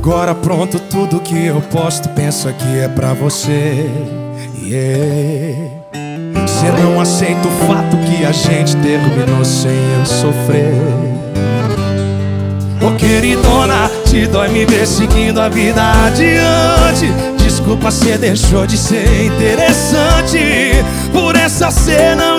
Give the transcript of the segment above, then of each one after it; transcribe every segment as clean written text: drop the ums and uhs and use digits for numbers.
Agora pronto, tudo que eu posto, pensa que é pra você. Cê não aceita o fato que a gente terminou sem eu sofrer. Ô queridona, te dói me ver seguindo a vida adiante. Desculpa, cê deixou de ser interessante. Por essa cê não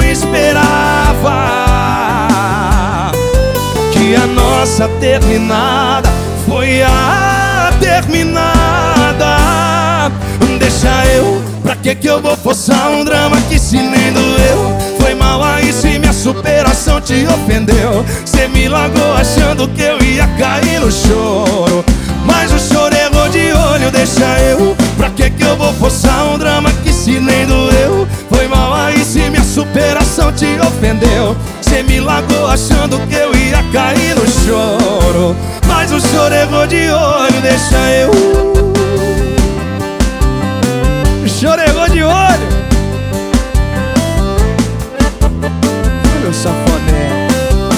esperava que a nossa terminada foi a terminada. Deixa eu, pra que eu vou forçar um drama que se nem doeu? Foi mal aí se minha superação te ofendeu. Cê me largou achando que eu ia cair no choro, mas o choro errou de olho. Deixa eu, pra que eu vou forçar um drama que se nem doeu? Foi mal aí se minha superação te ofendeu. Cê me largou achando que eu ia cair no choro, mas o choro errou de olho. Deixa eu, o choro errou de olho. Meu safoné.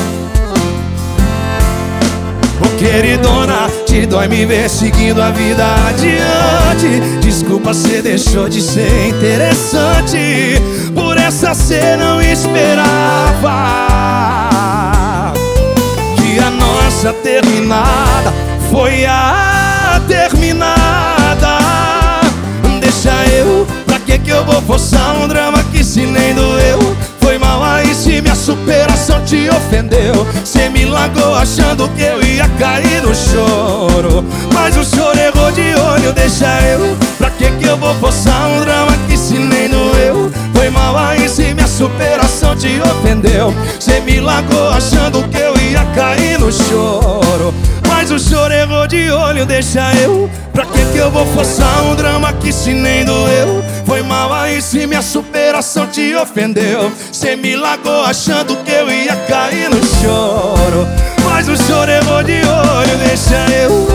Ô queridona, te dói me ver seguindo a vida adiante. Desculpa, cê deixou de ser interessante. Por essa cê não esperava que a nossa terminada foi a terminada. Deixa eu, pra que eu vou forçar um drama que se nem doeu? Foi mal aí se minha superação te ofendeu. Cê me largou achando que eu ia cair no choro, mas o choro errou de olho. Deixa eu, pra que eu vou forçar um drama que se nem doeu? Foi mal aí se minha superação te ofendeu. Cê me largou achando que eu ia cair no choro, mas o choro errou de olho. Deixa eu, pra que eu vou forçar um drama que se nem doeu? Foi mal aí se minha superação te ofendeu. Cê me largou achando que eu ia cair no choro, mas o choro errou de olho. Deixa eu,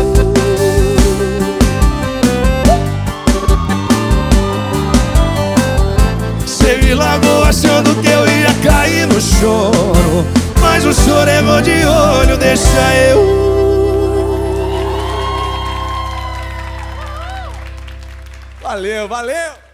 cê me largou achando que eu ia cair no choro, mas o choro errou de olho. Deixa eu. Valeu, valeu!